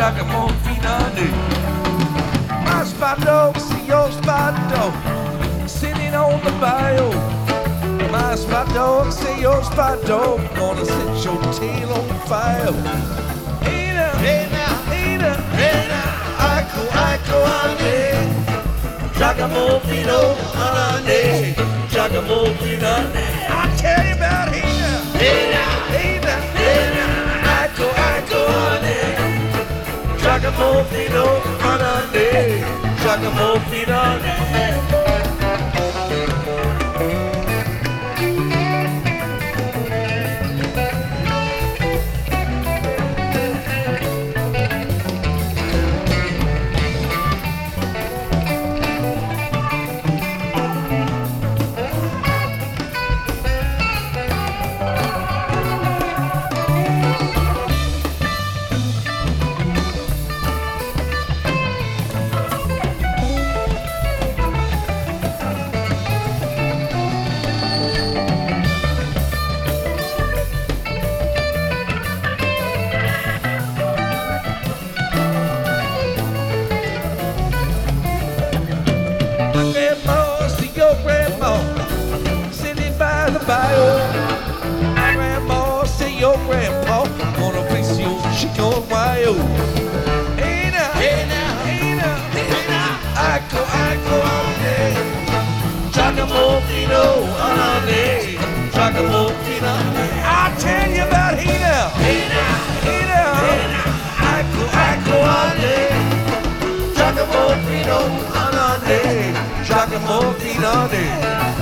Giacomo Finani. My spot dog, see your spot dog, sitting on the bayou. My spot dog, see your spot dog, gonna set your tail on fire. Hey now, hey now, hey now, hey now, Iko, ane, Giacomo Finani, Giacomo Finani. I tell you about hey now, hey now, hey now, hey now, Iko, ane, Giacomo Finani, Giacomo Finani. My grandma, see your grandpa, gonna fix your chicken wild. Hey now, hey now, hey now, hey now, Iko, ane, Giacomo Finani, Giacomo Finani. I'll tell you about hey now, hey now, hey now, hey now, Iko, ane, Giacomo Finani, Giacomo Finani.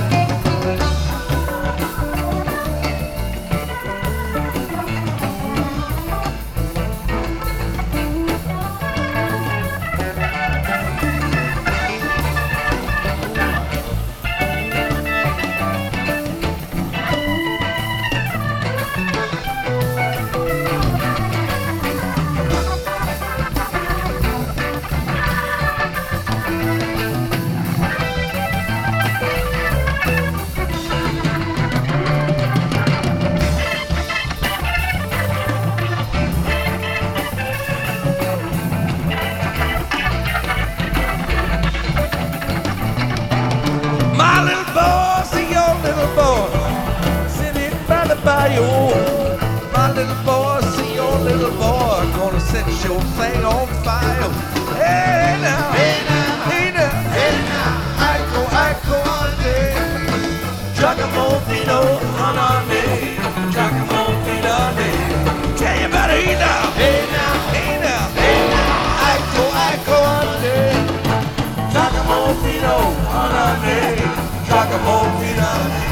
My little boy, see your little boy, gonna set your thing on fire. Hey now, hey now, hey now, hey now, Iko, ane, Giacomo Finani, Giacomo Finani. Tell you about it now, hey now, hey now, hey now, Iko, ane, Giacomo Finani, Giacomo Finani.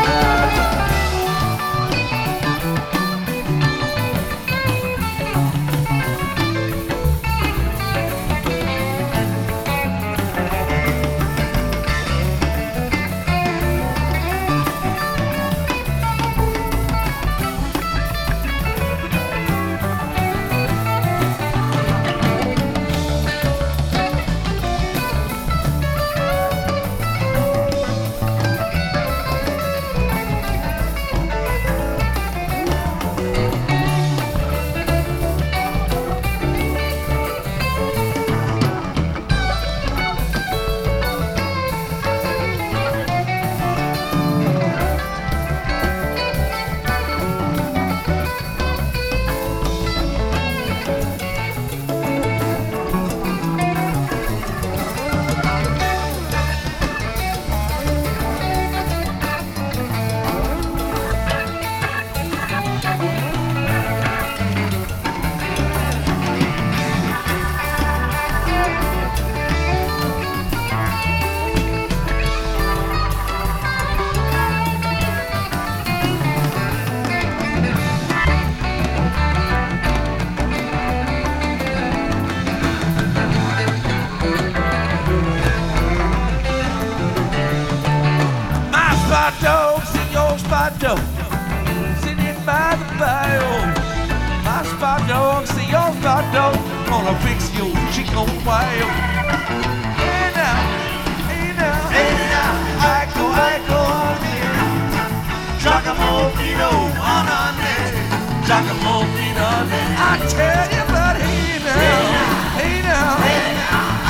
dog, sitting by the fire. My spot dog, see your spot dog, gonna fix your chicken wild. Hey now, hey now, hey now, I go on there. Giacomo Pino on there, Giacomo Pino. I tell you about him now.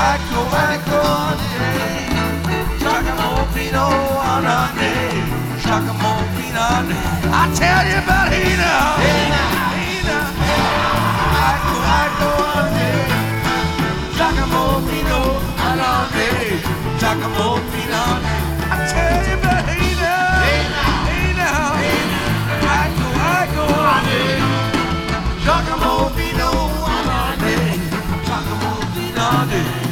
Ecco, ecco, Giacomo Pino, Giacomo Pino. I tell you about Hina, Hina. Ecco, ecco, Giacomo Pino, Giacomo Pino. I tell you about Hina, Hina. Ecco, ecco, Giacomo Pino, Giacomo Pino.